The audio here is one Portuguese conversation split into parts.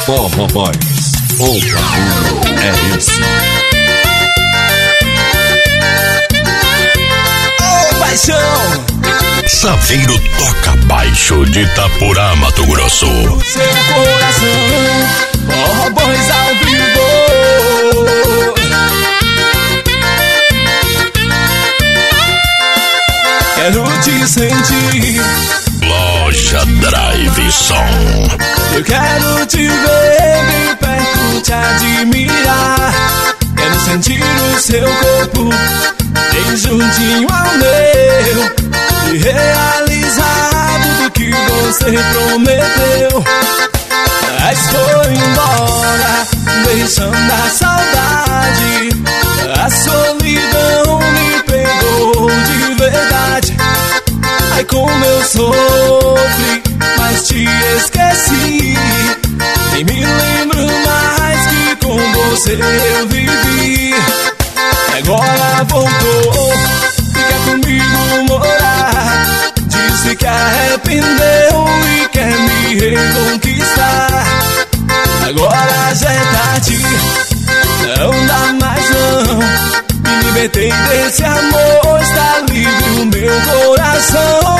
Forró Boys, o bagulho é esse. Ô, paixão! Saveiro toca baixo de Itapurá, Mato Grosso. Seu coração, Forró Boys ao vivo. Quero te sentir. Loja Drive Som. Eu quero te ver bem perto, te admirar. Quero sentir o seu corpo bem juntinho ao meu e realizar tudo que você prometeu. Mas foi embora, deixando a saudade. A solidão me pegou de verdade. Ai, como eu sofri, mas te esqueci. Nem me lembro mais que com você eu vivi. Agora voltou, fica comigo morar. Disse que arrependeu e quer me reconquistar. Agora já é tarde, não dá mais não. Me libertei desse amor, está livre o meu coração.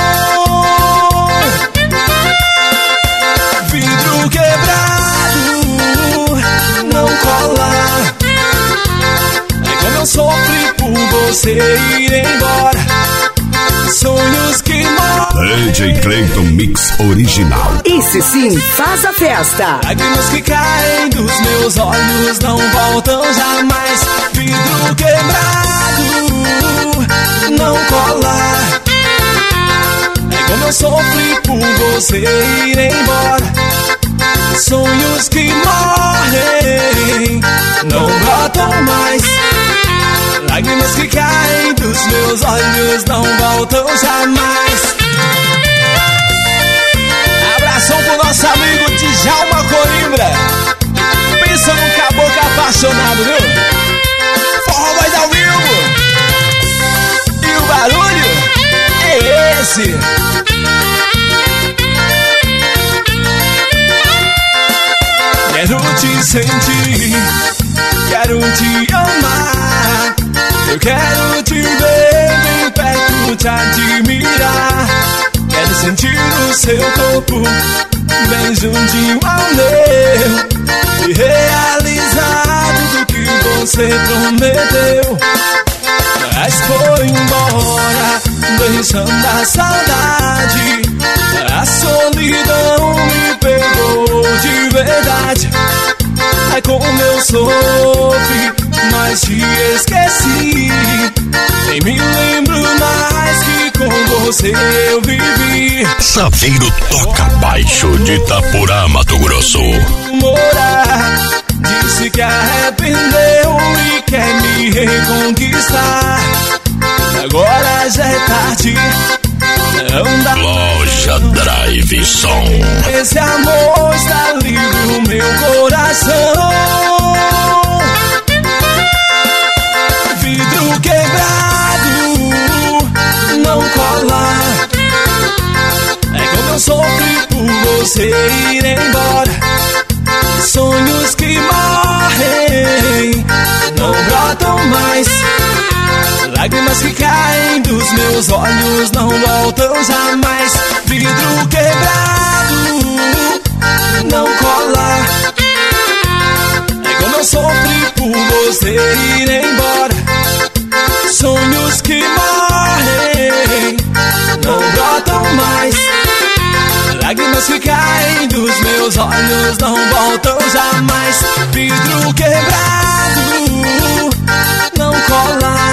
Vidro quebrado, não cola. É como eu sofri por você ir embora. Sonhos que morrem. DJ Clayton Mix Original. Esse sim faz a festa. Lágrimas que caem dos meus olhos não voltam jamais. Vidro quebrado, não cola. É como eu sofri por você ir embora. Sonhos que morrem não brotam mais. Lágrimas que caem dos meus olhos não voltam jamais. Abração pro nosso amigo Djalma Coimbra. Pensa num caboclo apaixonado, viu? Forró Boys ao vivo. E o barulho é esse. Quero te sentir, quero te amar. Eu quero te ver bem perto, te admirar. Quero sentir o seu corpo bem juntinho ao meu e realizar tudo que você prometeu. Mas foi embora, deixando a saudade. A solidão me pegou de verdade. Ai, como eu sofri, mas te esqueci. Nem me lembro mais que com você eu vivi. Saveiro toca baixo de Itapurá, Mato Grosso. Morar, disse que arrependeu e quer me reconquistar. Agora já é tarde, não dá. Loja Drive Som. Esse amor está livre o meu coração. Vidro quebrado, não cola. É como eu sofri por você ir embora. Sonhos que morrem não brotam mais. Lágrimas que caem dos meus olhos não voltam jamais. Vidro quebrado, não cola. É como eu sofri por você ir embora. Sonhos que morrem não brotam mais. Lágrimas que caem dos meus olhos não voltam jamais. Vidro quebrado, não cola.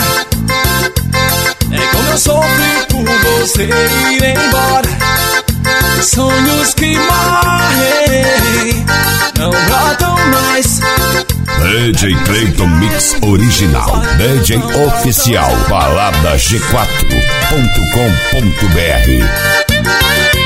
É como eu sofri por você ir embora. Sonhos que morrem não brotam mais. DJ Clayton Mix Original. DJ Oficial. Balada G4.com.br.